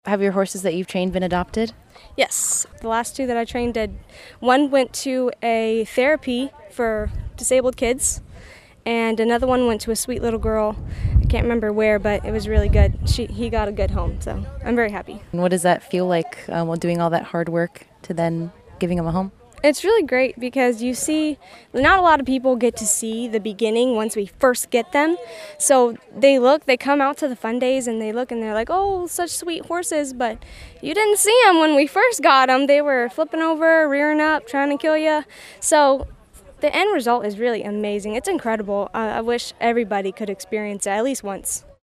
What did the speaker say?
Have your horses that you've trained been adopted? Yes, the last two that I trained did. One went to a therapy for disabled kids, and another one went to a sweet little girl. I can't remember where, but it was really good. He got a good home, so I'm very happy. And what does that feel like while doing all that hard work to then giving them a home? It's really great because you see, not a lot of people get to see the beginning once we first get them. So they come out to the fun days and they look and they're like, oh, such sweet horses, but you didn't see them when we first got them. They were flipping over, rearing up, trying to kill you. So the end result is really amazing. It's incredible. I wish everybody could experience it at least once.